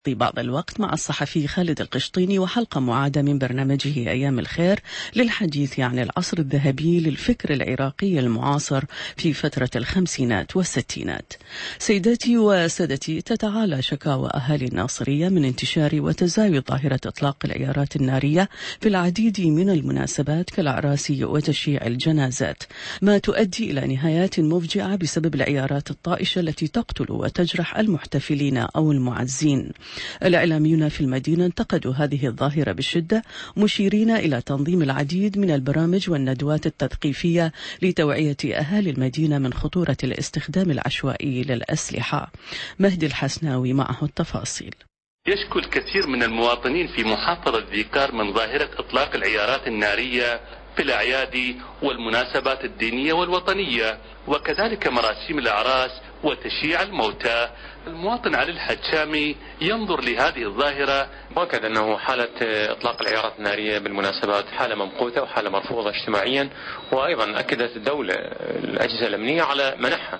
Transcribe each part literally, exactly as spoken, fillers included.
بعض الوقت مع الصحفي خالد القشطيني وحلقة معادة من برنامجه أيام الخير للحديث عن العصر الذهبي للفكر العراقي المعاصر في فترة الخمسينات والستينات. سيداتي وسادتي، تتعالى شكاوى أهالي الناصرية من انتشار وتزايد ظاهرة إطلاق العيارات النارية في العديد من المناسبات كالأعراس وتشييع الجنازات، ما تؤدي إلى نهايات مفجعة بسبب العيارات الطائشة التي تقتل وتجرح المحتفلين أو المعزين. الإعلاميون في المدينة انتقدوا هذه الظاهرة بشدة، مشيرين إلى تنظيم العديد من البرامج والندوات التثقيفية لتوعية أهالي المدينة من خطورة الاستخدام العشوائي للأسلحة. مهدي الحسناوي معه التفاصيل. يشكو الكثير من المواطنين في محافظة ذيقار من ظاهرة إطلاق العيارات النارية في الأعياد والمناسبات الدينية والوطنية، وكذلك مراسيم الأعراس وتشييع الموتى. المواطن علي الحجامي ينظر لهذه الظاهرة. مؤكد أنه حالة إطلاق العيارات النارية بالمناسبات حالة ممقوتة وحالة مرفوضة اجتماعيا، وأيضا أكدت الدولة الأجهزة الأمنية على منعها،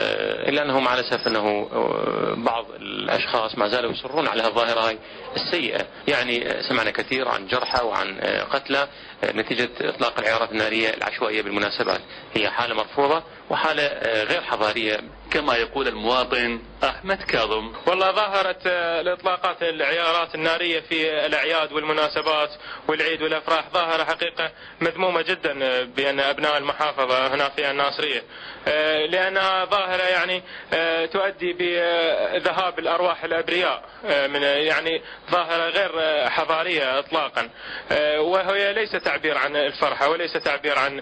إلا أنه مع الأسف أنه بعض الأشخاص ما زالوا يصرون على الظاهرة هاي السيئة. يعني سمعنا كثير عن جرحى وعن قتلى نتيجة إطلاق العيارات النارية العشوائية بالمناسبات. هي حالة مرفوضة وحالة غير حضارية كما يقول المواطن أحمد كاظم. والله ظاهرة الإطلاقات العيارات النارية في الأعياد والمناسبات والعيد والأفراح ظاهرة حقيقة مذمومة جدا بأن أبناء المحافظة هنا في الناصرية، لأنها ظاهرة يعني تؤدي بذهاب الأرواح الأبرياء، من يعني ظاهرة غير حضارية إطلاقا، وهي ليس تعبير عن الفرحة وليس تعبير عن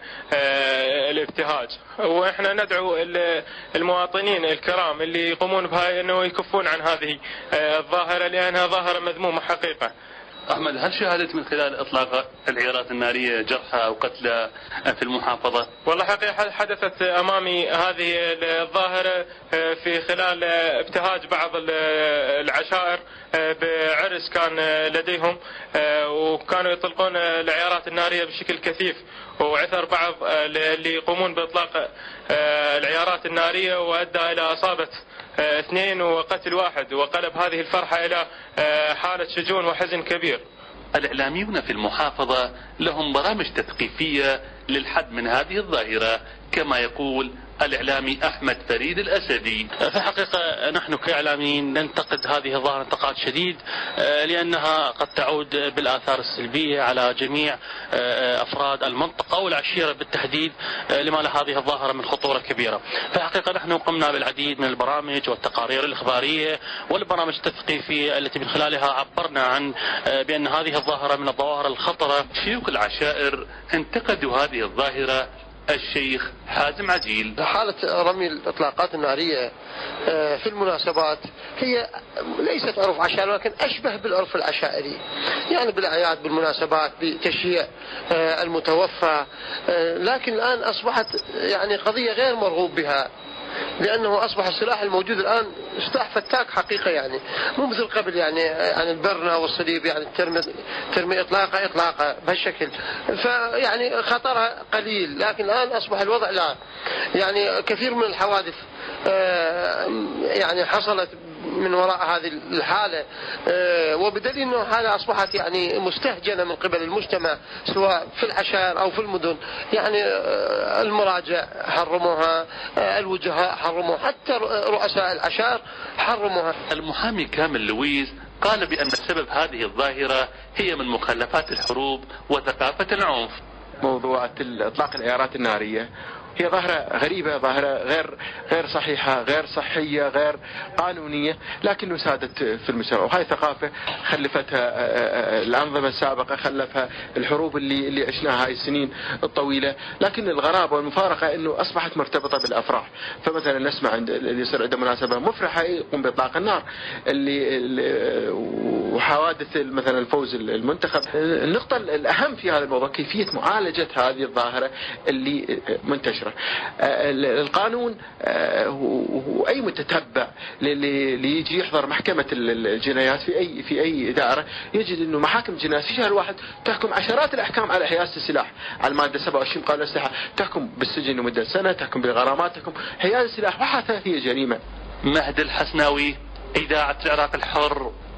الابتهاج. وإحنا ندعو المواطنين الكرام اللي يقومون بها أنه يكفون عن هذه الظاهرة، لأنها ظاهرة مذمومة حقيقة. أحمد، هل شاهدت من خلال إطلاق العيارات النارية جرحى أو قتلى في المحافظة؟ والله حقيقة حدثت أمامي هذه الظاهرة في خلال ابتهاج بعض العشائر بعرس كان لديهم، وكانوا يطلقون العيارات النارية بشكل كثيف، وعثر بعض اللي يقومون بإطلاق العيارات النارية وأدى إلى إصابة اثنين وقتل واحد، وقلب هذه الفرحة إلى حالة شجون وحزن كبير. الإعلاميون في المحافظة لهم برامج تثقيفية للحد من هذه الظاهرة، كما يقول الإعلامي أحمد فريد الأسدي. في الحقيقة نحن كإعلاميين ننتقد هذه الظاهرة انتقاد شديد، لأنها قد تعود بالآثار السلبية على جميع أفراد المنطقة والعشيرة بالتحديد، لما لهذه الظاهرة من خطورة كبيرة. في الحقيقة نحن قمنا بالعديد من البرامج والتقارير الإخبارية والبرامج التثقيفية التي من خلالها عبرنا عن بأن هذه الظاهرة من الظواهر الخطرة. شيوخ العشائر انتقدوا هذه الظاهرة. الشيخ حازم عجيل: حالة رمي الإطلاقات النارية في المناسبات هي ليست عرف عشائري، ولكن أشبه بالعرف العشائري، يعني بالأعياد بالمناسبات بتشييع المتوفى، لكن الآن أصبحت يعني قضية غير مرغوب بها، لأنه أصبح السلاح الموجود الآن سلاح فتاك حقيقة، يعني مو مثل قبل، يعني عن البرنة والصليب، يعني ترمي ترمي إطلاقة إطلاقة بهالشكل، فيعني خطرها قليل. لكن الآن أصبح الوضع لا، يعني كثير من الحوادث يعني حصلت من وراء هذه الحالة، وبدليل أنه حالة أصبحت يعني مستهجنة من قبل المجتمع سواء في العشائر أو في المدن. يعني المراجع حرموها، الوجهاء حرموها، حتى رؤساء العشائر حرموها. المحامي كامل لويز قال بأن سبب هذه الظاهرة هي من مخلفات الحروب وثقافة العنف. موضوع إطلاق العيارات النارية هي ظاهرة غريبة، ظاهرة غير غير صحيحة، غير صحية، غير قانونية، لكنه سادت في المجتمع، وهاي ثقافة خلفتها الأنظمة السابقة، خلفها الحروب اللي اللي عشناها هاي السنين الطويلة. لكن الغرابة والمفارقة إنه أصبحت مرتبطة بالأفراح. فمثلا نسمع عند اللي يصير عنده مناسبة مفرحة يقوم بإطلاق النار، اللي, اللي وحوادث مثلا الفوز المنتخب. النقطة الأهم في هذا الموضوع كيفية معالجة هذه الظاهرة اللي منتشرة. القانون وأي متتبع اللي يجي يحضر محكمة الجنايات في أي في أي دائرة يجد إنه محاكم الجنايات في شهر واحد تحكم عشرات الأحكام على حيازة السلاح على المادة سبعة وعشرين قانون الأسلحة، تحكم بالسجن لمدة سنة، تحكم بالغرامات، تحكم حيازة السلاح وحتى هي جريمة. مهدي الحسناوي، إذاعة العراق الحر،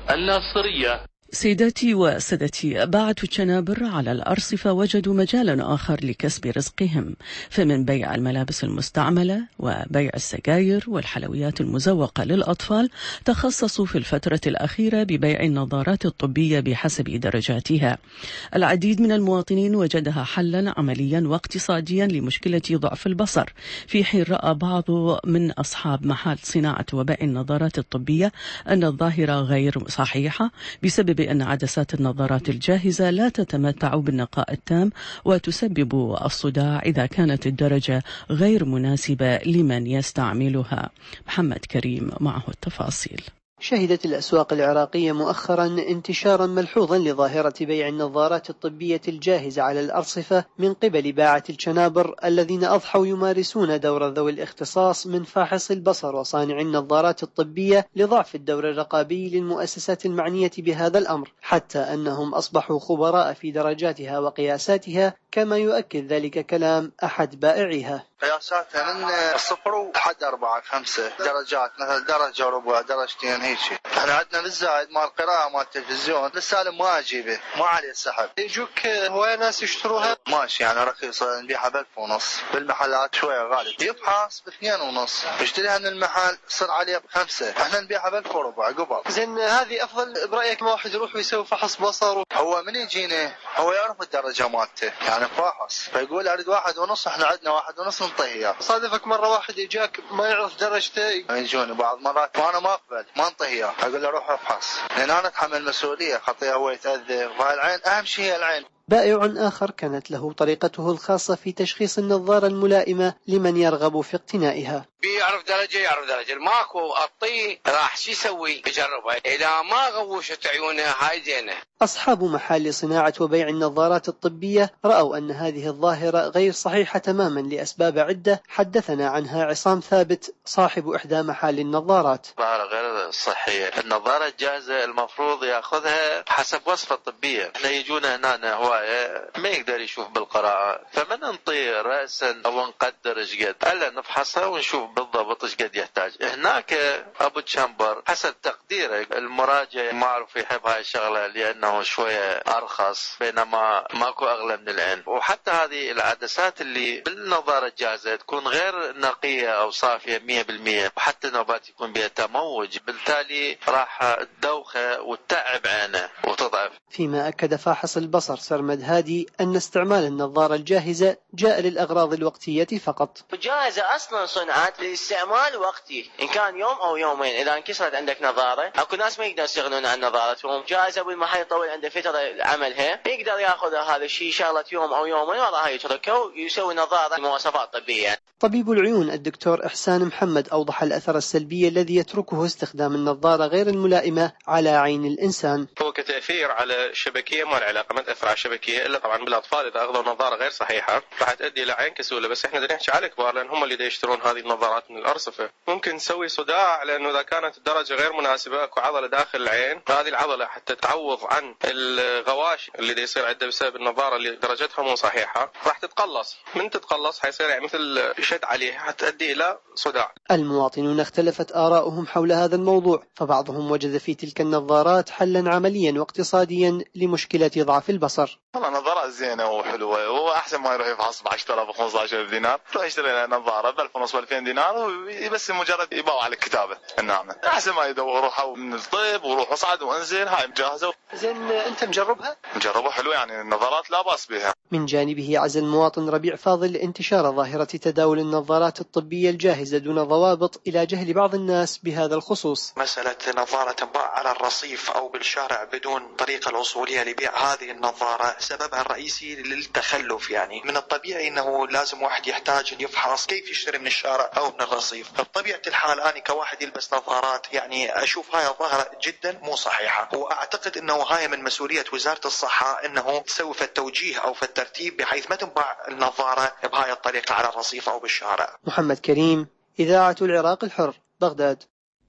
الناصرية. سيداتي وسادتي، باعة الشنابر على الأرصفة وجدوا مجالا آخر لكسب رزقهم، فمن بيع الملابس المستعملة وبيع السجاير والحلويات المزوقة للأطفال تخصصوا في الفترة الأخيرة ببيع النظارات الطبية بحسب درجاتها. العديد من المواطنين وجدها حلا عمليا واقتصاديا لمشكلة ضعف البصر، في حين رأى بعض من أصحاب محال صناعة وبيع النظارات الطبية أن الظاهرة غير صحيحة بسبب بأن عدسات النظارات الجاهزة لا تتمتع بالنقاء التام وتسبب الصداع إذا كانت الدرجة غير مناسبة لمن يستعملها. محمد كريم معه التفاصيل. شهدت الأسواق العراقية مؤخرا انتشارا ملحوظا لظاهرة بيع النظارات الطبية الجاهزة على الأرصفة من قبل باعة الشنابر الذين أضحوا يمارسون دور ذوي الاختصاص من فاحص البصر وصانع النظارات الطبية لضعف الدور الرقابي للمؤسسات المعنية بهذا الأمر، حتى أنهم أصبحوا خبراء في درجاتها وقياساتها، كما يؤكد ذلك كلام أحد بائعيها. قياساتها من الصفر لحد أربعة خمسة درجات، مثلا درجة وربع درجتين هيجي. احنا عندنا بالزايد مال القراءة مال التلفزيون للسالم ما أجيبه، ما عليه السحب. يجوك هواية ناس يشتروها ماشي يعني رخيصة، نبيعها بألف ونص، بالمحلات شوية غالي، يفحص باثنين ونص، اشتريها من المحل صار عليه بخمسة، احنا نبيعها بألف وربع قبل. زين هذه أفضل برأيك ما واحد يروح ويسوي فحص بصر؟ هو من يجينا هو يعرف الدرجة مالته يعني فاحص، فيقول أريد واحد ونص، احنا عندنا واحد ونص ننطيه إياه. صادفك مرة واحد يجاك ما يعرف درجته؟ يجوني بعض مرات وأنا ما أقبل ما انطيه إياه، أقول له روح افحص، لأن أنا أتحمل مسؤولية، خطيئة هو يتأذى، والعين أهم شيء هي العين. بائع آخر كانت له طريقته الخاصة في تشخيص النظارة الملائمة لمن يرغب في اقتنائها. بيعرف درجة يعرف درجة، ماكو أطي راح شو يسوي يجربها، إذا ما غوشت عيونها هاي زينة. أصحاب محل صناعة وبيع النظارات الطبية رأوا أن هذه الظاهرة غير صحيحة تماما لأسباب عدة حدثنا عنها عصام ثابت صاحب إحدى محال النظارات. ظاهرة غير صحية، النظارة الجاهزة المفروض يأخذها حسب وصفة طبية، احنا يجونا هنا هواية ما يقدر يشوف بالقراءة، فمن ننطي رأسا أو نقدر ايش قد، ألا نفحصها ونشوف بالضبط ايش قد يحتاج. هناك أبو تشامبر حسب تقديرك، المراجع معروف يحب هاي الشغلة لأنه شوية أرخص، بينما ماكو أغلى من العين. وحتى هذه العدسات اللي بالنظارة الجاهزة تكون غير نقية أو صافية مية بالمية، وحتى نوبات يكون بها تموج، بالتالي راح تدوخه وتتعب عينه وتضعف. فيما أكد فاحص البصر سرمد هادي أن استعمال النظارة الجاهزة جاء للأغراض الوقتية فقط. الجاهزة أصلا صنعت للاستعمال وقتي، إن كان يوم أو يومين. إذا انكسرت عندك نظارة، أكو ناس ما يقدر يستغنون عن نظارتهم، جاهزة بالمحل يطول عنده فترة عملها، يقدر يأخذ هذا الشيء شغلة يوم أو يومين وراها يتركه ويسوي نظارة بمواصفات طبية. طبيب العيون الدكتور إحسان محمد أوضح الأثر السلبي الذي يتركه استخدام النظارة غير الملائمة على عين الإنسان. هو كتأثير على الشبكية ما العلاقة، ما تأثر على الشبكية إلا طبعا بالأطفال إذا أخذوا نظارة غير صحيحة راح تؤدي إلى عين كسولة، بس إحنا بدنا نحكي على الكبار لأن هم اللي دا يشترون هذه النظارات من الأرصفة. ممكن نسوي صداع لأنه إذا كانت الدرجة غير مناسبة، أكو عضلة داخل العين، هذه العضلة حتى تعوض عن الغواش اللي دا يصير عنده بسبب النظارة اللي درجتها مو صحيحة راح تتقلص، من تتقلص حيصير يعني مثل شد عليه، حتؤدي إلى صداع. المواطنون اختلفت آراؤهم حول هذا الموضوع، فبعضهم وجد في تلك النظارات حلا عمليا واقتصاديا لمشكلة ضعف البصر. والله نظارات زينة وحلوة، وهو أحسن ما يروح يفحص ب عشرة آلاف وخمسة عشر دينار، يروح يشتري نظارة ب ألف ونص وألفين دينار وبس مجرد يباوع على الكتابة الناعمة، أحسن ما يدور روحه من الطب وروح اصعد وانزل، هاي مجهزة. زين أنت مجربها؟ مجربها حلوة يعني، النظارات لا بأس بها. من جانبه عزى المواطن ربيع فاضل انتشار ظاهرة تداول النظارات الطبية الجاهزة دون ضوابط إلى جهل بعض الناس بهذا الخصوص. مسألة نظارة تنباع على الرصيف أو بالشارع بدون طريقة الوصولية لبيع هذه النظارة سببها الرئيسي للتخلف، يعني من الطبيعي أنه لازم واحد يحتاج أن يفحص كيف يشتري من الشارع أو من الرصيف. بطبيعة الحال أنا كواحد يلبس نظارات يعني أشوف هاي الظاهرة جدا مو صحيحة، وأعتقد أنه هاي من مسؤولية وزارة الصحة أنه تسوي في التوجيه أو في الترتيب بحيث ما تنباع النظارة بهاي الطريقة على الرصيف أو بالشارع. محمد كريم، إذاعة العراق الحر، بغداد.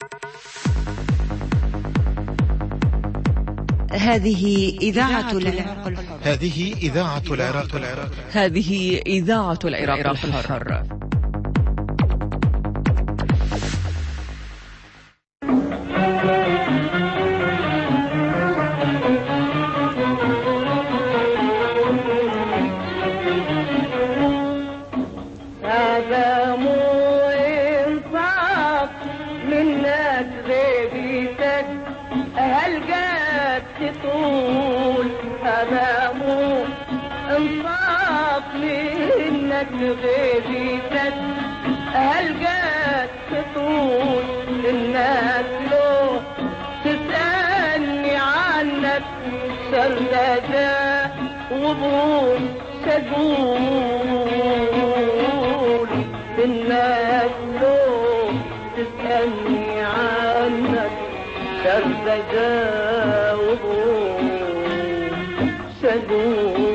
هذه إذاعة العراق الحر. هذه إذاعة العراق الحر. هذه إذاعة العراق الحر. هل جات تطول هذا مو انصاف منك غيبتك هل جات تطول انك لو تسألني عنك سردة وضوء تقول انك لو تسألني عنك سردة وضوء تقول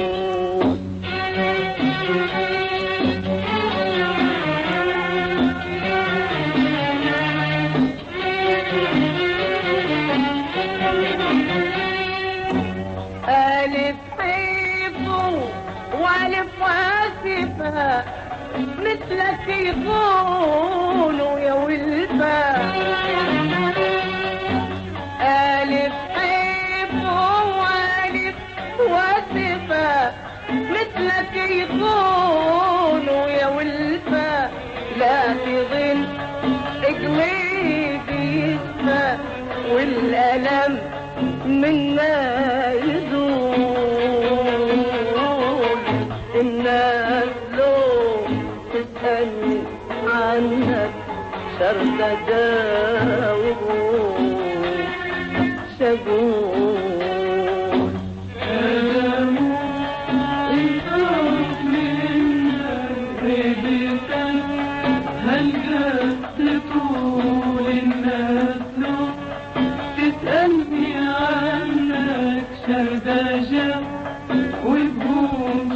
ألف حيفو وألف واسفة مثلك يقولوا يا ولفة ألف حيفو وألف واسفة مثلك يقولوا يا ولفة لا تظن قلبي يسمى والألم منا يزول الناس لو تسألني عنك سردة وضوء شقول ألم انصرف منك غيبتك هل قد تطول الناس لو تسألني عنك سردجة وبهم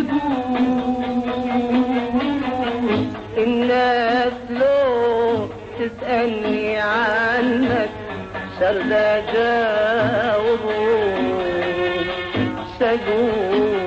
شقول الناس لو تسألني عنك سردجة وبهم شقول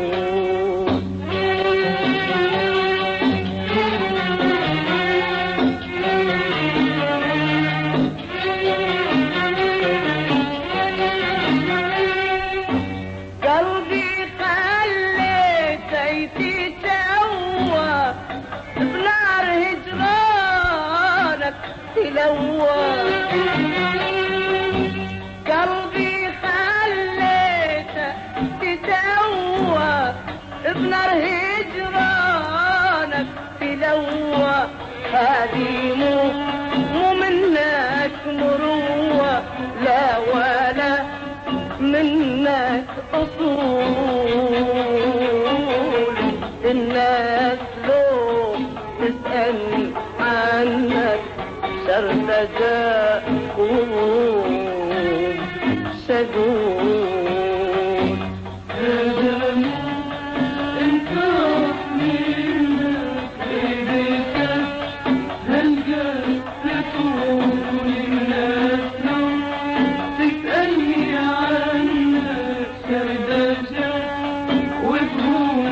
قلبي خليته تتوى بنار هجرانك تلوى هذه مو مو منك مروة لا ولا منك أصول الناس لو تسألني عنك سردجة قوم شقول ألم انصرف منك غيبتك هل قد تطول الناس لو تسألني عنك سردجة وبهم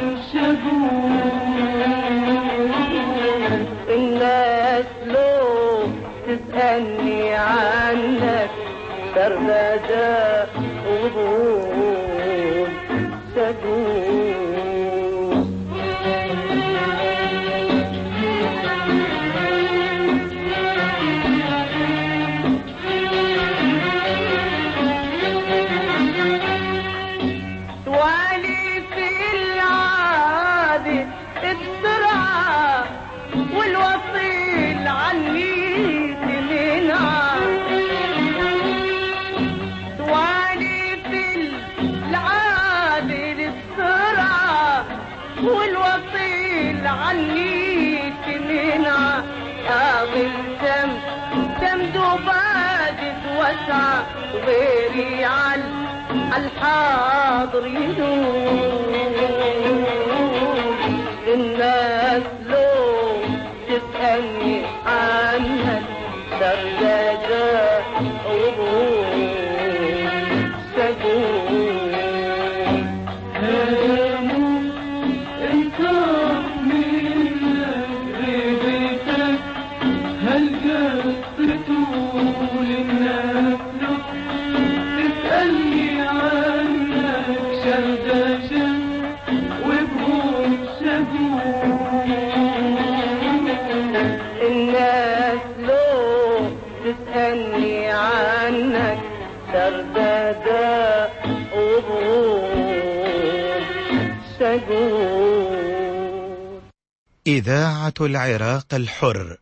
شقول الناس لو تسألني عنك سردة وضوء شقول توالي في العادة بسرعة والوصيل عني والوصيل عني تمنع هاضي الدم دم دوباجت وسعة غيري على الحاضر يدور الناس لو تسألني عنك سردجة وضوء شقول سردادا وضوء سجون. إذاعة العراق الحر.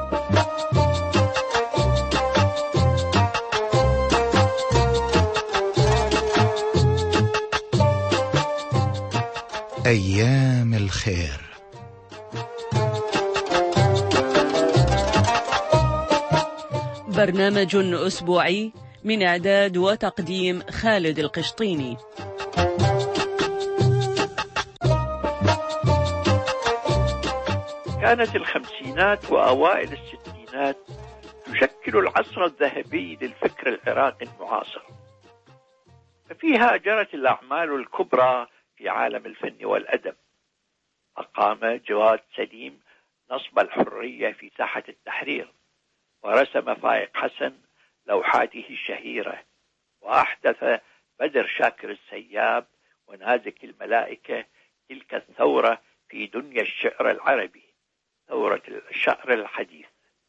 أيام الخير. برنامج أسبوعي من إعداد وتقديم خالد القشطيني. كانت الخمسينات وأوائل الستينات تشكل العصر الذهبي للفكر العراقي المعاصر، ففيها جرت الأعمال الكبرى في عالم الفن والأدب. أقام جواد سليم نصب الحرية في ساحة التحرير، ورسم فايق حسن لوحاته الشهيرة، وأحدث بدر شاكر السياب ونازك الملائكة تلك الثورة في دنيا الشعر العربي، ثورة الشعر الحديث.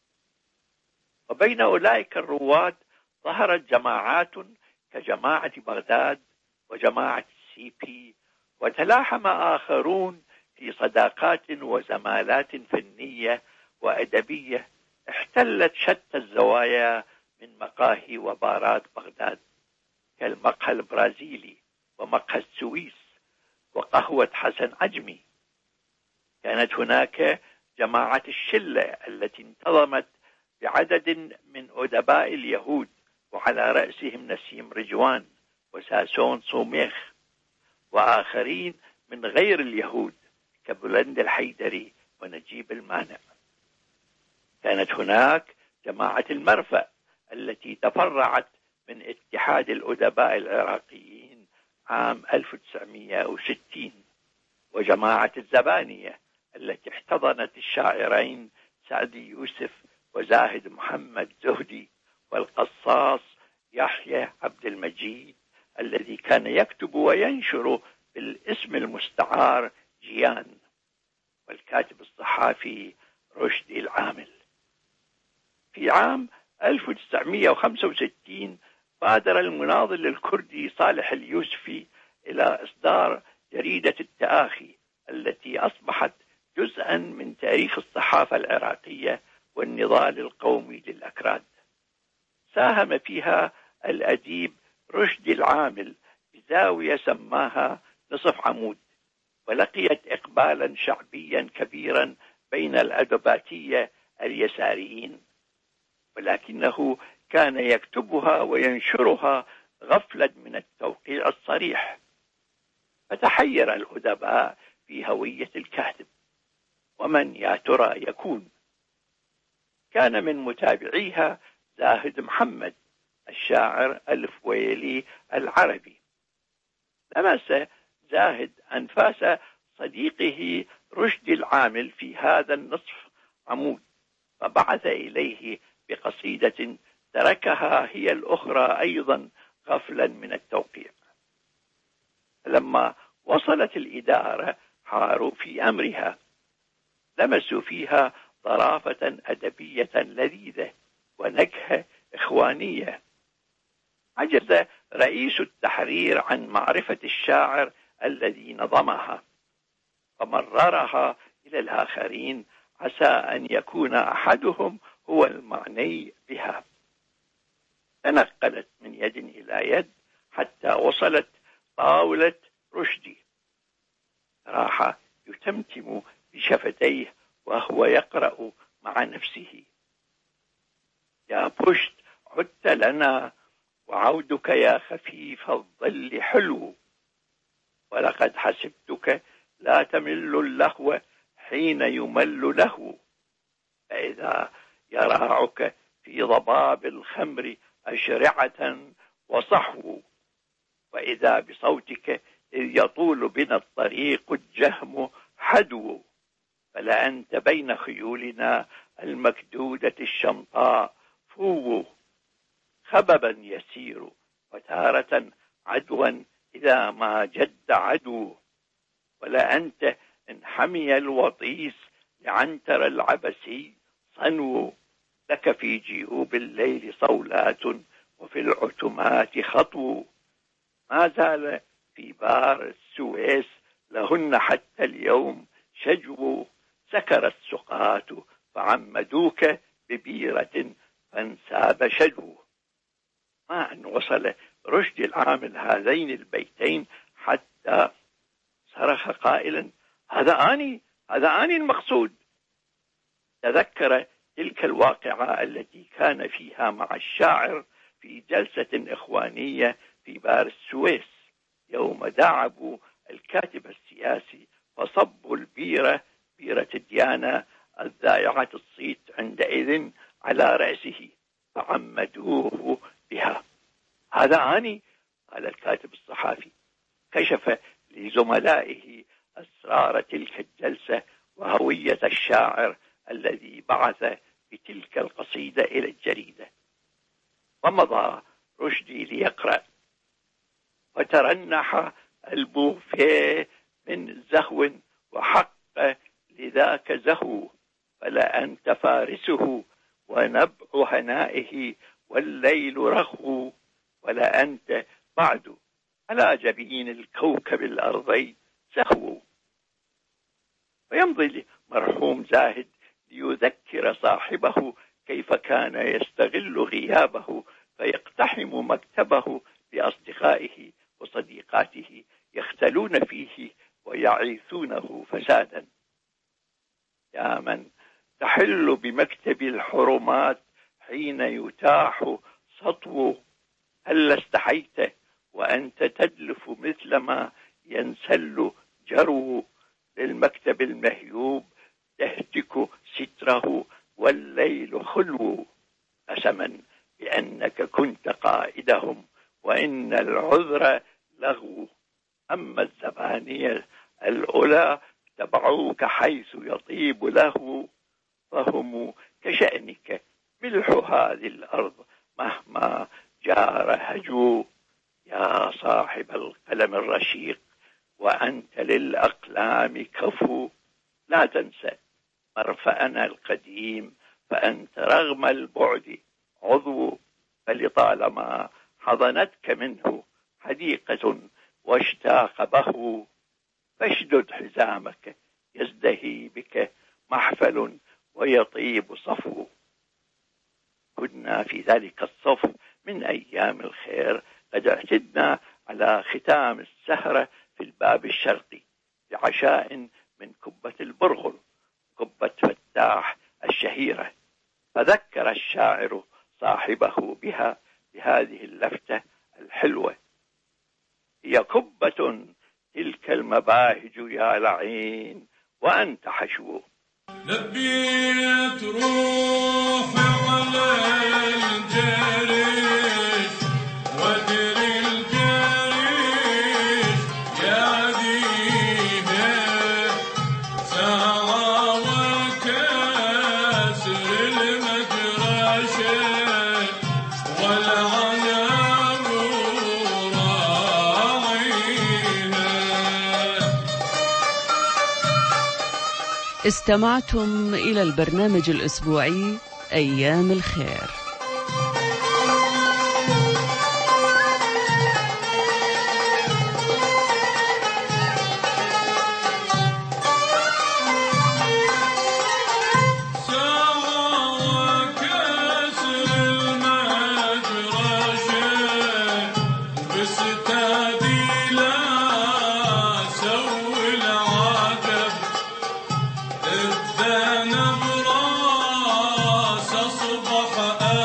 وبين أولئك الرواد ظهرت جماعات كجماعة بغداد وجماعة السي بي، وتلاحم آخرون في صداقات وزمالات فنية وأدبية احتلت شتى الزوايا من مقاهي وبارات بغداد، كالمقهى البرازيلي ومقهى السويس وقهوة حسن عجمي. كانت هناك جماعة الشلة التي انتظمت بعدد من أدباء اليهود، وعلى رأسهم نسيم رجوان وساسون صوميخ، وآخرين من غير اليهود كبلند الحيدري ونجيب المانع. كانت هناك جماعة المرفأ التي تفرعت من اتحاد الأدباء العراقيين عام ألف وتسعمئة وستين، وجماعة الزبانية التي احتضنت الشاعرين سعدي يوسف وزاهد محمد زهدي، والقصاص يحيى عبد المجيد الذي كان يكتب وينشر بالاسم المستعار جيان، والكاتب الصحافي رشدي العامل. في عام ألف وتسعمئة وخمسة وستين بادر المناضل الكردي صالح اليوسفي إلى إصدار جريدة التآخي التي أصبحت جزءا من تاريخ الصحافة العراقية والنضال القومي للأكراد. ساهم فيها الأديب رشدي العامل بزاوية سماها نصف عمود، ولقيت إقبالا شعبيا كبيرا بين الأدباتية اليساريين، ولكنه كان يكتبها وينشرها غفلا من التوقيع الصريح، فتحير الأدباء في هوية الكاتب، ومن يا ترى يكون. كان من متابعيها زاهد محمد الشاعر الفويلي العربي. لمس زاهد أنفاس صديقه رشدي العامل في هذا النصف عمود، فبعث إليه بقصيدة تركها هي الأخرى أيضا غفلا من التوقيع. لما وصلت الإدارة حاروا في أمرها، لمسوا فيها ظرافة أدبية لذيذة ونكهة إخوانية. عجز رئيس التحرير عن معرفة الشاعر الذي نظمها، فمررها إلى الآخرين عسى أن يكون أحدهم هو المعني بها. تنقلت من يد إلى يد حتى وصلت طاولة رشدي. راح يتمتم بشفتيه وهو يقرأ مع نفسه: يا بشت عدت لنا وعودك يا خفيف الظل حلو، ولقد حسبتك لا تمل اللهو حين يمل له، فإذا يراعك في ضباب الخمر أشرعة وصحو، وإذا بصوتك إذ يطول بنا الطريق الجهم حدو، فلأنت بين خيولنا المكدودة الشمطاء فو، خببا يسير وتارة عدوا إذا ما جد عدو، ولأنت إن حمي الوطيس لعنتر العبسي صنو، لك في جيوب الليل صولات وفي العتمات خطو. ما زال في بار السويس لهن حتى اليوم شجو، سكر السقاة فعمدوك ببيرة فانساب شجو. ما أن وصل رشدي العامل هذين البيتين حتى صرخ قائلا: هذا آني، هذا آني المقصود. تذكر تلك الواقعة التي كان فيها مع الشاعر في جلسة إخوانية في بار السويس، يوم داعبوا الكاتب السياسي فصبوا البيرة، بيرة ديانا الذائعة الصيت عندئذ، على رأسه فعمدوه بها. هذا آني، قال الكاتب الصحافي. كشف لزملائه أسرار تلك الجلسة وهوية الشاعر الذي بعث بتلك القصيدة إلى الجريدة. ومضى رشدي ليقرأ، وترنح البوفيه من زهو وحق لذاك زهو، فلا أنت فارسه ونبع هنائه والليل رخو، ولا أنت بعد على جبين الكوكب الأرضي سهو. ويمضي مرحوم زاهد ليذكر صاحبه كيف كان يستغل غيابه فيقتحم مكتبه بأصدقائه وصديقاته يختلون فيه ويعيثونه فسادا. يا من تحل بمكتب الحرمات حين يتاح سطو، هل استحيت وأنت تدلف مثلما ينسل جرو، للمكتب المهيوب تهتك ستره والليل خلو، قسما بأنك كنت قائدهم وإن العذر لغو. أما الزبانية الأولى تبعوك حيث يطيب له، فهم كشأنك ملح هذه الأرض مهما جار هجو. يا صاحب القلم الرشيق وأنت للأقلام كفو، لا تنسى مرفأنا القديم فأنت رغم البعد عضو، فلطالما حضنتك منه حديقة واشتاق به، فاشدد حزامك يزدهي بك محفل ويطيب صفو. كنا في ذلك الصف من أيام الخير قد اعتدنا على ختام السهرة في الباب الشرقي بعشاء من كبة البرغل، كبة فتاح الشهيرة، فذكر الشاعر صاحبه بها بهذه اللفتة الحلوة: هي كبة تلك المباهج يا لعين وأنت حشو. لبيت روحي على الجريش ودري الجريش يا ديبه، سارة وكسر المجرشة والعنب راعيها. استمعتم إلى البرنامج الأسبوعي أيام الخير. الذنب راس أصبح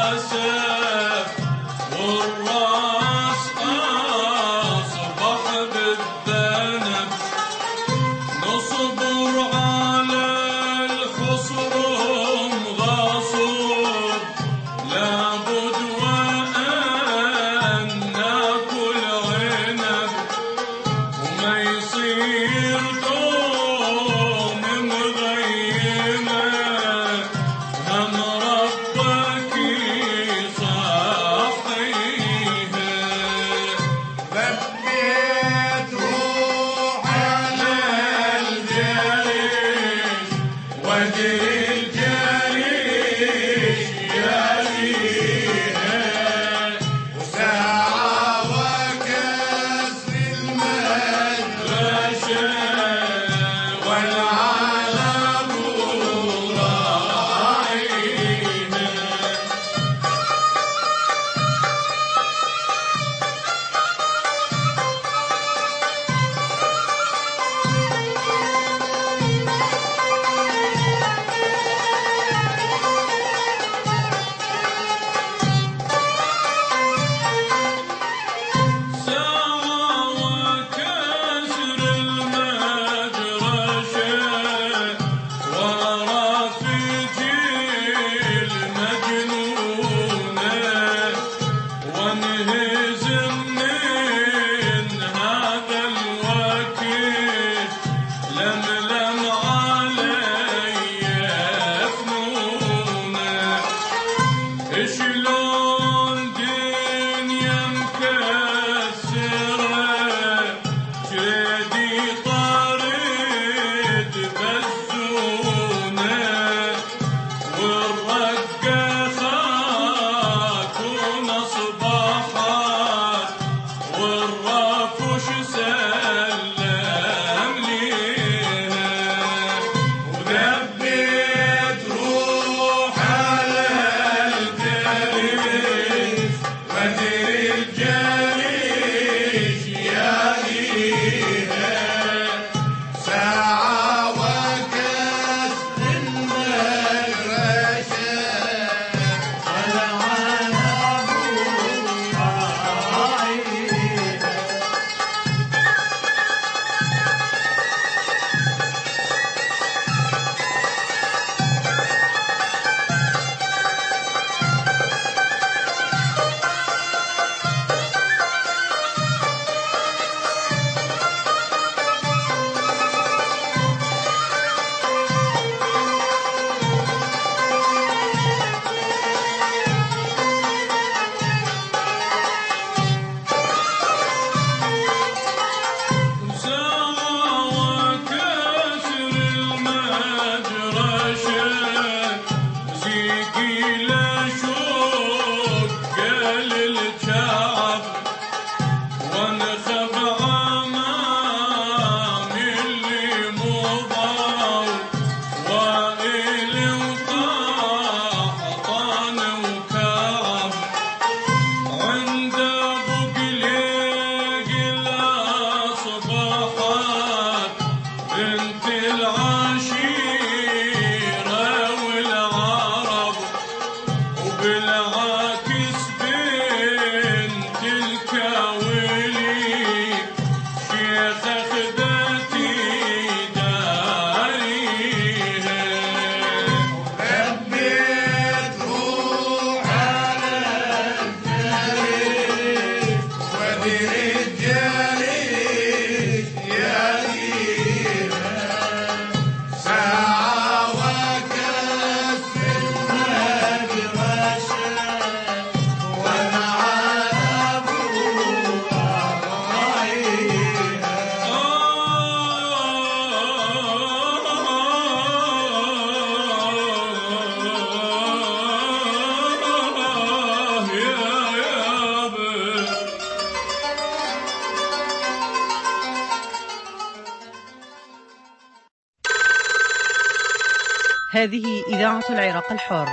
هذه إذاعة العراق الحر.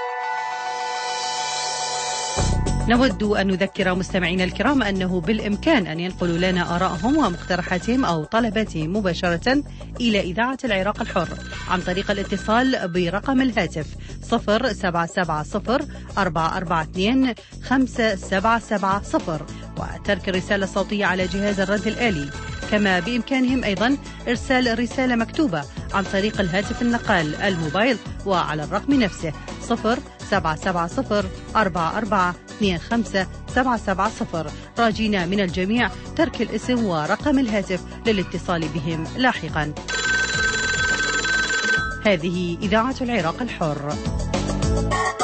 نود أن نذكر مستمعينا الكرام أنه بالإمكان أن ينقلوا لنا آراءهم ومقترحاتهم أو طلباتهم مباشرة إلى إذاعة العراق الحر عن طريق الاتصال برقم الهاتف صفر سبعة سبعة صفر أربعة أربعة اثنين خمسة سبعة سبعة صفر وترك الرسالة الصوتية على جهاز الرد الآلي. كما بإمكانهم أيضا إرسال رسالة مكتوبة عن طريق الهاتف النقال الموبايل وعلى الرقم نفسه صفر سبعة سبعة صفر أربعة أربعة اثنين خمسة سبعة سبعة صفر، راجين من الجميع ترك الاسم ورقم الهاتف للاتصال بهم لاحقا. هذه إذاعة العراق الحر.